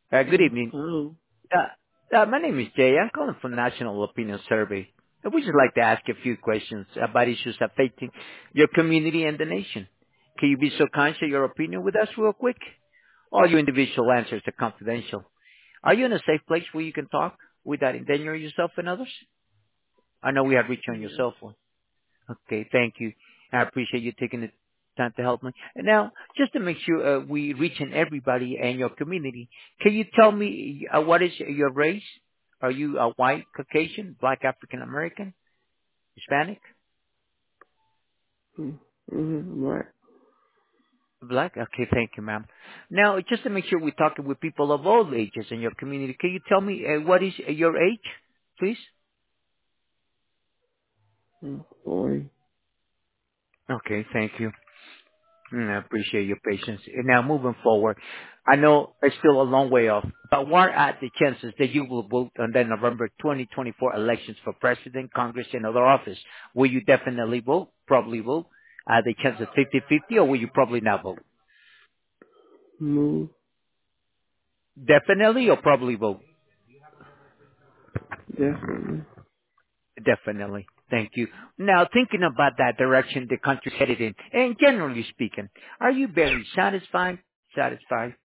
Good evening. Hello. My name is Jay. I'm calling from National Opinion Survey. We just like to ask a few questions about issues affecting your community and the nation. Can you be so kind to share your opinion with us real quick? All your individual answers are confidential. Are you in a safe place where you can talk without endangering yourself and others? I know we have reached you on your Yeah. cell phone. Okay, thank you. I appreciate you taking the time to help me. And now, just to make sure we reaching everybody and your community, can you tell me what is your race? Are you a white, Caucasian, Black, African American, Hispanic, Right. Black? Okay, thank you, ma'am. Now, just to make sure we're talking with people of all ages in your community, can you tell me what is your age, please? Boy. Okay, thank you. I appreciate your patience. And now moving forward, I know it's still a long way off, but what are the chances that you will vote on the November 2024 elections for president, Congress, and other office? Will you definitely vote? Probably vote? Are the chances 50-50 or will you probably not vote? Move. Definitely or probably vote? Definitely. Definitely. Thank you. Now, thinking about that direction the country's headed in, and generally speaking, are you very satisfied? Satisfied